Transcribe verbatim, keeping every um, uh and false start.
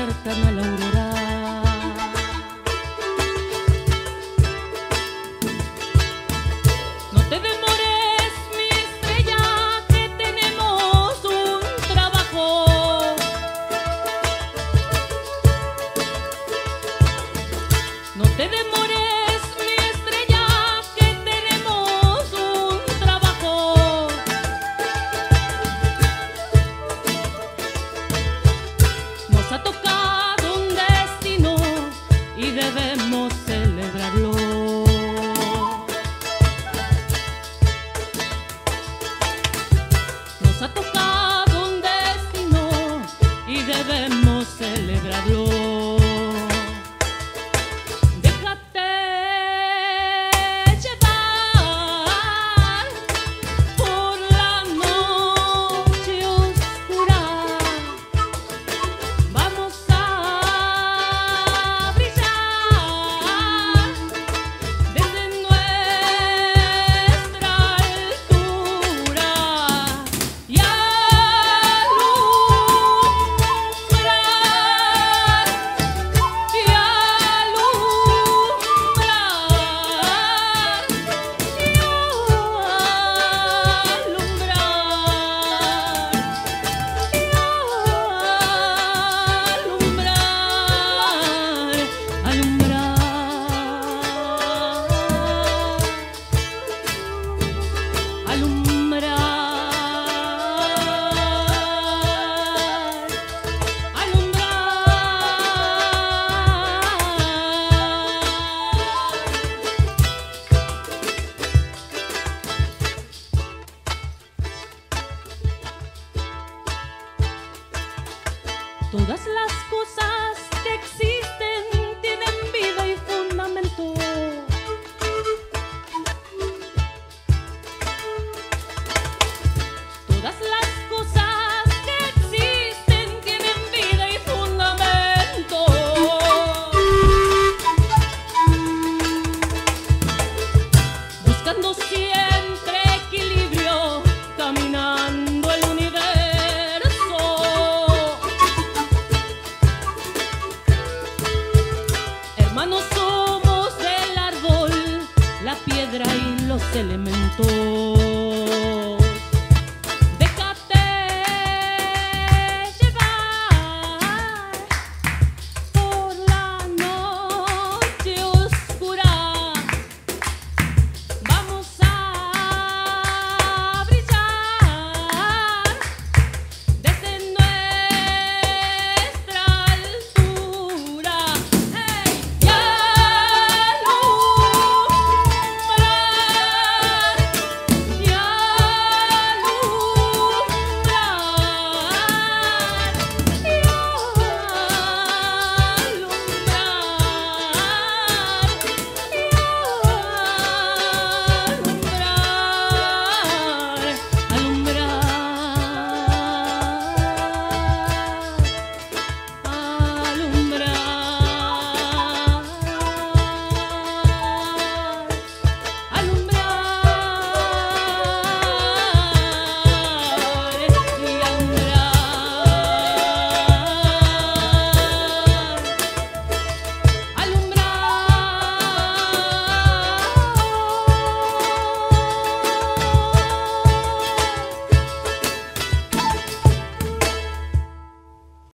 despiertan a la aurora. No te demores, mi estrella, que tenemos un trabajo. No te demores, mi estrella, que tenemos un trabajo. Nos ha tocado un destino y debemos celebrarlo. Nos ha tocado un destino y debemos celebrarlo. Déjate llevar por la noche oscura. Vamos a brillar desde nuestra altura y alumbrar, y alumbrar, y alumbrar, alumbrar, alumbrar, alumbrar. Todas las cosas que existen tienen vida y fundamento. Todas las cosas que existen tienen vida y fundamento. Buscando siempre equilibrio, caminando el universo. Hermanos somos del árbol, la piedra y los elementos.